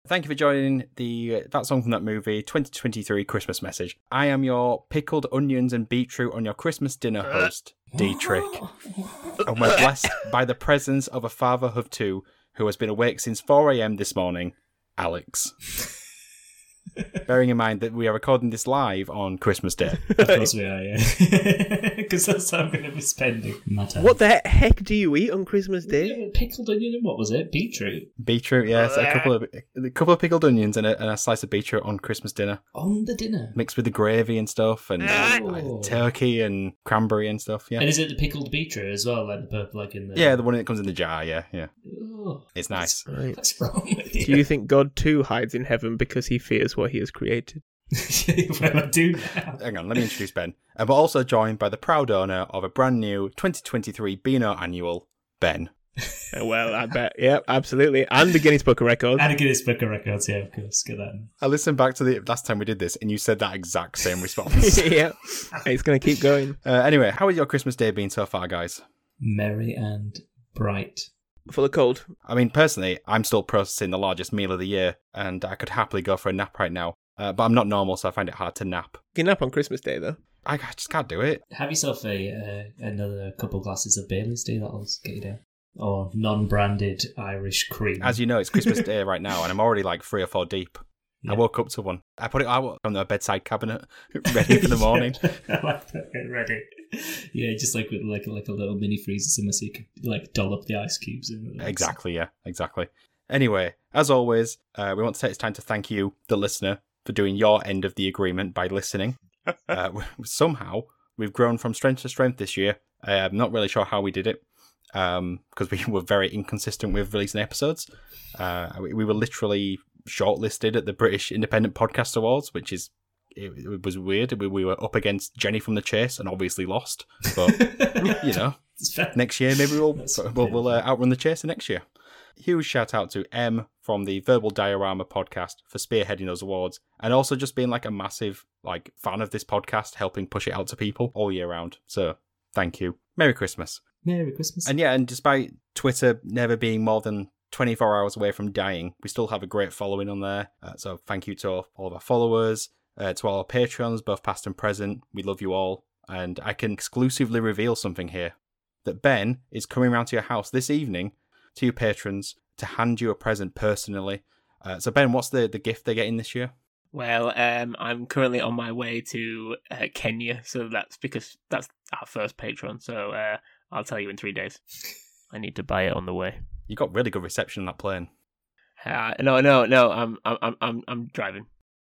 Thank you for joining That Song from That Movie 2023 Christmas message. I am your pickled onions and beetroot on your Christmas dinner host, Dietrich. And we're blessed by the presence of a father of two who has been awake since 4 a.m. this morning, Alex. Bearing in mind that we are recording this live on Christmas Day. Of course we are, yeah. Because that's how I'm going to be spending my time. What the heck do you eat on Christmas Day? Yeah, pickled onion and what was it? Beetroot? Beetroot, yes. A couple of pickled onions and a slice of beetroot on Christmas dinner. On the dinner? Mixed with the gravy and stuff, and turkey and cranberry and stuff, yeah. And is it the pickled beetroot as well, like the purple, like in the... Yeah, the one that comes in the jar, yeah. Oh, it's nice. What's wrong with you? Do you think God too hides in heaven because he fears what he has created? Well, I do now. Hang on, let me introduce Ben. And we're also joined by the proud owner of a brand new 2023 Beano Annual, Ben. Well, I bet. Yeah, absolutely. And the Guinness Book of Records. And a Guinness Book of Records, yeah, of course. Get that in. I listened back to the last time we did this, and you said that exact same response. Yeah, it's going to keep going. Anyway, how has your Christmas day been so far, guys? Merry and bright. Full of cold. I mean, personally, I'm still processing the largest meal of the year, and I could happily go for a nap right now. But I'm not normal, so I find it hard to nap. You can nap on Christmas Day, though. I just can't do it. Have yourself another couple glasses of Baileys, do that'll get you down. Or non-branded Irish cream. As you know, it's Christmas Day right now, and I'm already like 3 or 4 deep. Yeah. I woke up to one. I put it out on the bedside cabinet, ready for the morning. I like that. Ready. Yeah, just like with like a little mini freezer somewhere so you can like dollop the ice cubes in. Exactly, yeah, exactly. Anyway, as always, we want to take this time to thank you, the listener, for doing your end of the agreement by listening. Somehow, we've grown from strength to strength this year. I'm not really sure how we did it, because we were very inconsistent with releasing episodes. We were literally shortlisted at the British Independent Podcast Awards, which is it was weird. We were up against Jenny from The Chase and obviously lost. But you know, next year maybe we'll outrun The Chase next year. Huge shout out to M from the Verbal Diorama podcast for spearheading those awards, and also just being like a massive like fan of this podcast, helping push it out to people all year round. So thank you. Merry Christmas. Merry Christmas. And yeah, and despite Twitter never being more than 24 hours away from dying, we still have a great following on there. So thank you to all of our followers, to all our Patreons, both past and present. We love you all. And I can exclusively reveal something here, that Ben is coming round to your house this evening, to you patrons, to hand you a present personally. So Ben, what's the gift they're getting this year? Well, I'm currently on my way to Kenya, so that's because that's our first Patreon. So I'll tell you in 3 days. I need to buy it on the way. You got really good reception on that plane. No. I'm driving.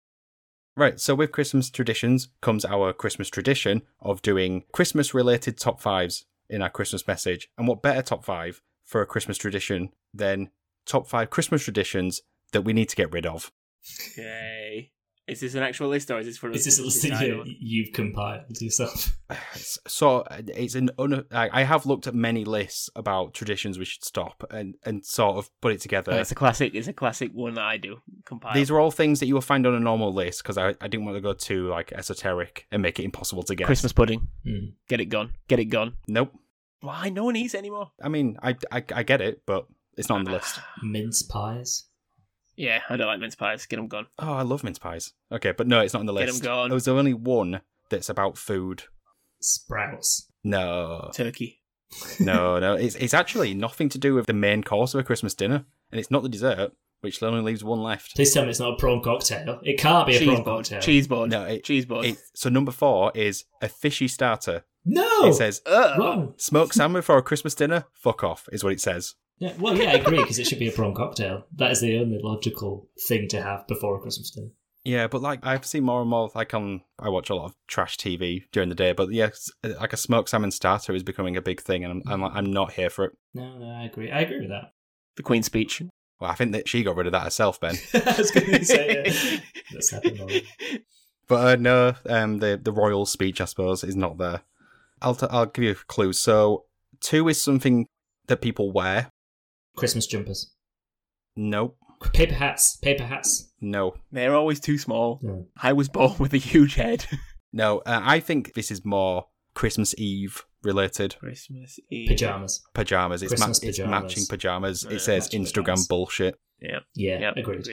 Right, so with Christmas traditions comes our Christmas tradition of doing Christmas-related top 5s in our Christmas message. And what better top 5 for a Christmas tradition than top 5 Christmas traditions that we need to get rid of? Okay. Is this an actual list, or is this for? Is this a list that you've compiled yourself? So it's I have looked at many lists about traditions we should stop and sort of put it together. It's a classic. It's a classic one that I do compile. These are all things that you will find on a normal list because I didn't want to go too like esoteric and make it impossible to guess. Christmas pudding. Get it gone. Get it gone. Nope. Why? No one eats anymore. I mean, I get it, but it's not on the list. Mince pies. Yeah, I don't like mince pies. Get them gone. Oh, I love mince pies. Okay, but no, it's not on the list. Get them gone. There's only one that's about food. Sprouts. No. Turkey. No. It's actually nothing to do with the main course of a Christmas dinner, and it's not the dessert, which only leaves one left. Please tell me it's not a prawn cocktail. It can't be a prawn cocktail. Cheese board. No, cheese board. So number 4 is a fishy starter. No! It says, wrong. Smoked salmon for a Christmas dinner? Fuck off, is what it says. Yeah, well, yeah, I agree, because it should be a prawn cocktail. That is the only logical thing to have before a Christmas dinner. Yeah, but like I've seen more and more, like I watch a lot of trash TV during the day, but yeah, like a smoked salmon starter is becoming a big thing, and I'm not here for it. No, I agree. I agree with that. The Queen's speech. Well, I think that she got rid of that herself, Ben. I was going to say, that's happened. But no, the royal speech, I suppose, is not there. I'll give you a clue. So 2 is something that people wear. Christmas jumpers. Nope. Paper hats. No. They're always too small. Yeah. I was born with a huge head. No, I think this is more Christmas Eve related. Christmas Eve. Pajamas. It's pajamas. matching pajamas. Yeah, It says matching Instagram pajamas. bullshit. Yeah. Yeah, agreed.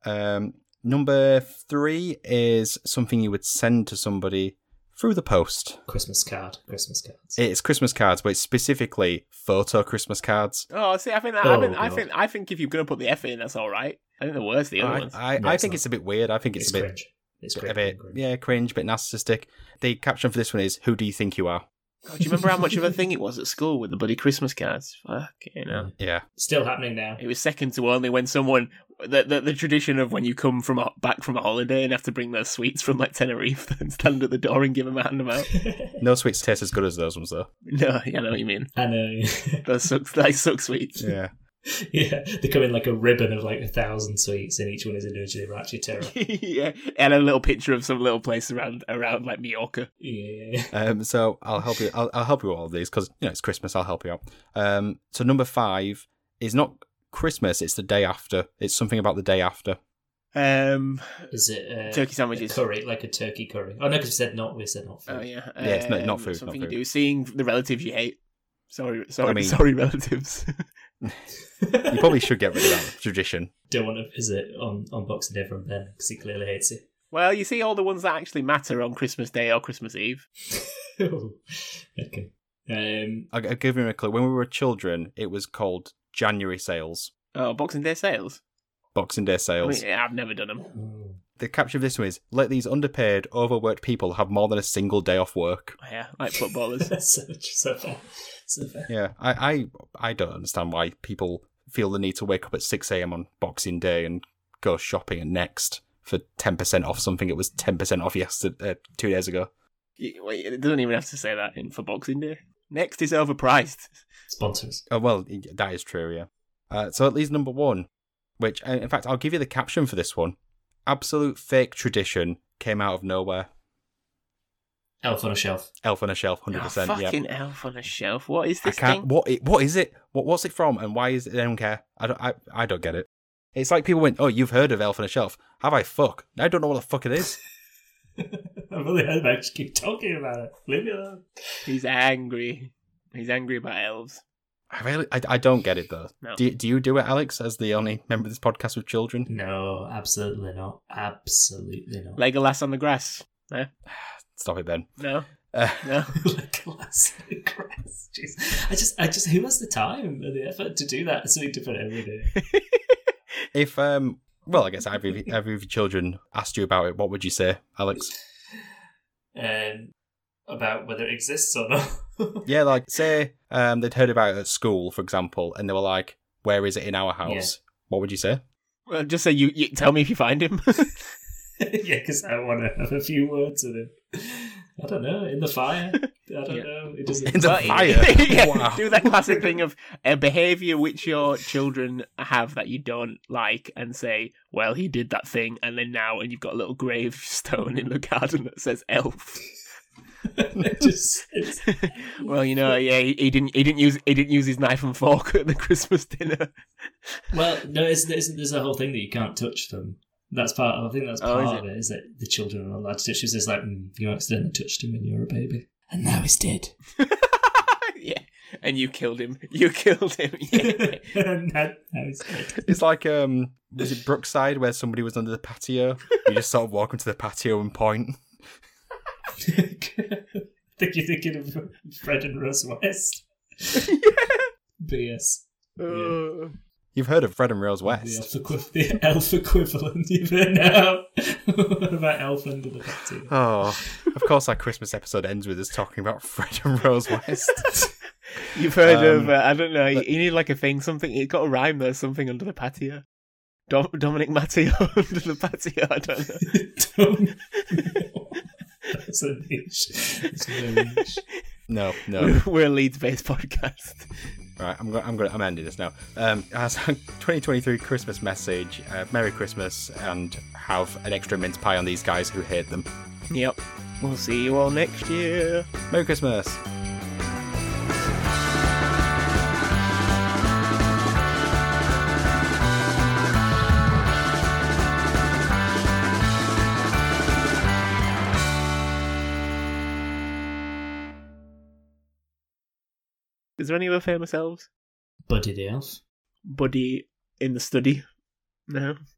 Number 3 is something you would send to somebody through the post. Christmas cards. It's Christmas cards, but it's specifically photo Christmas cards. Oh, see, I think if you're going to put the effort in, that's all right. I think the worst the other ones. I think it's a bit weird. I think it's a bit cringe. It's a bit cringe, a bit narcissistic. The caption for this one is, "Who do you think you are?" God, do you remember how much of a thing it was at school with the bloody Christmas cards? Fucking Yeah. Still happening now. It was second to only when someone the tradition of when you come back from a holiday and have to bring those sweets from like Tenerife and stand at the door and give them hand them out. No sweets taste as good as those ones though. No, I know what you mean. I know. Those suck sweets. Yeah. Yeah, they come in like a ribbon of like 1,000 sweets, and each one is individually wrapped. You're terrible. Yeah, and a little picture of some little place around like Mallorca. Yeah. So I'll help you. I'll help you with all of these because it's Christmas. I'll help you out. So number 5 is not Christmas. It's the day after. It's something about the day after. Is it turkey sandwiches? Curry, like a turkey curry. Oh no, because we said not food. Oh yeah, it's not food. Something not food. you do, seeing the relatives you hate. Sorry, relatives. You probably should get rid of that tradition. Don't want to visit on Boxing Day from Ben because he clearly hates it. Well, you see all the ones that actually matter on Christmas Day or Christmas Eve. Okay. I'll give you a clue. When we were children, it was called January sales. Oh, Boxing Day sales? Boxing Day sales. I mean, I've never done them. The caption of this one is, let these underpaid, overworked people have more than a single day off work. Yeah, like footballers. so fair. Yeah, I don't understand why people feel the need to wake up at 6 a.m. on Boxing Day and go shopping at Next for 10% off something it was 10% off yesterday, 2 days ago. Wait, it doesn't even have to say that for Boxing Day. Next is overpriced. Sponsors. Oh, well, that is true, yeah. So at least number 1, which, in fact, I'll give you the caption for this one. Absolute fake tradition came out of nowhere. Elf on a Shelf. Elf on a Shelf, 100%. Oh, fucking yep. Elf on a Shelf. What is this thing? What is it? What's it from? And why is it? They don't care. I don't get it. It's like people went, "Oh, you've heard of Elf on a Shelf? Have I? Fuck. I don't know what the fuck it is." I've only heard about. Just keep talking about it. Leave me alone. He's angry. He's angry about elves. I don't get it though. No. Do you do it, Alex, as the only member of this podcast with children? No, absolutely not. Absolutely not. Legolas on the grass. No. Stop it, Ben. No. No. Legolas on the grass. Jeez. I just. Who has the time and the effort to do that? Something different every day. If well, I guess every of your children asked you about it, what would you say, Alex? About whether it exists or not. Yeah, like say they'd heard about it at school, for example, and they were like, "Where is it in our house?" Yeah. What would you say? Well, just say you tell me if you find him. Yeah, because I want to have a few words with him. I don't know, in the fire. I don't know. It doesn't. In the fire. Yeah, Wow. do that classic thing of a behaviour which your children have that you don't like, and say, "Well, he did that thing," and then now, and you've got a little gravestone in the garden that says "Elf." Well, yeah, he didn't use his knife and fork at the Christmas dinner. Well, no, there's a whole thing that you can't touch them. That's part. I think that's part of it. Is that the children are not allowed to touch? It's just like you accidentally touched him when you were a baby, and now he's dead. Yeah, and you killed him. You killed him. Yeah. And now he's dead. It's like was it Brookside where somebody was under the patio? You just sort of walk into the patio and point. I think you're thinking of Fred and Rose West. Yeah. But yes. Yeah. You've heard of Fred and Rose West. The elf equivalent, you've heard now. What about Elf under the patio? Oh, of course our Christmas episode ends with us talking about Fred and Rose West. You've heard of, I don't know, you need like a thing, something, it's got a rhyme there, something under the patio. Dominic Matteo under the patio, I don't know. That's a niche. It's very niche. No. We're a Leeds-based podcast. Right, I'm ending this now. As a 2023 Christmas message, Merry Christmas, and have an extra mince pie on these guys who hate them. Yep. We'll see you all next year. Merry Christmas. Is there any other famous elves? Buddy the Elf. Buddy in the Study? No?